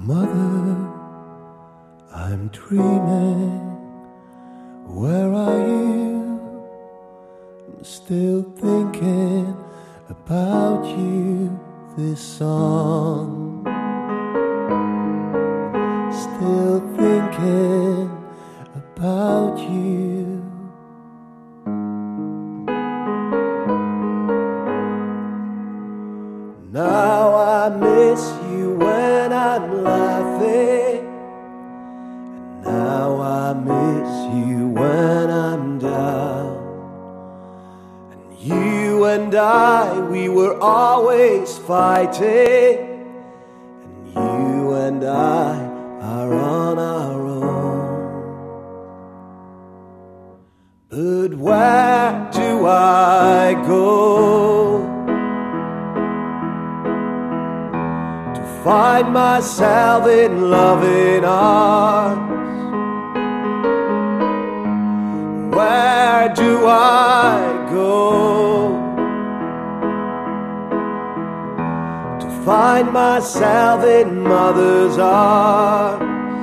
Mother, I'm dreaming. Where are you? I'm still thinking about you. This song, still thinking about you. Now I miss you when I'm laughing, and now I miss you when I'm down. And you and I, we were always fighting, and you and I are on our own. But where do I go to find myself in loving arms? Where do I go to find myself in mother's arms?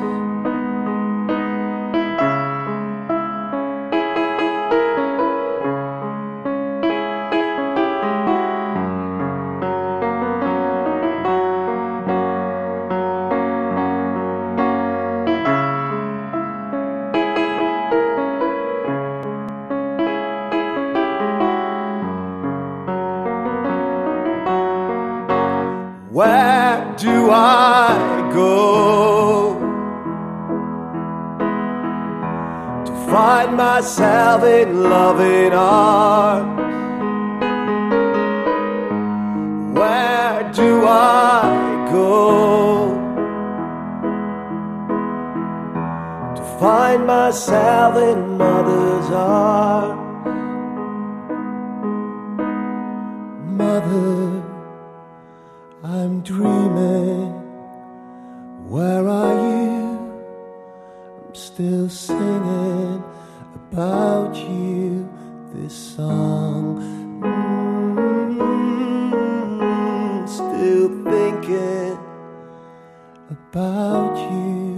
Where do I go to find myself in loving arms? Where do I go to find myself in mother's arms? Mother, I'm dreaming. Where are you? I'm still singing about you. This song, still thinking about you.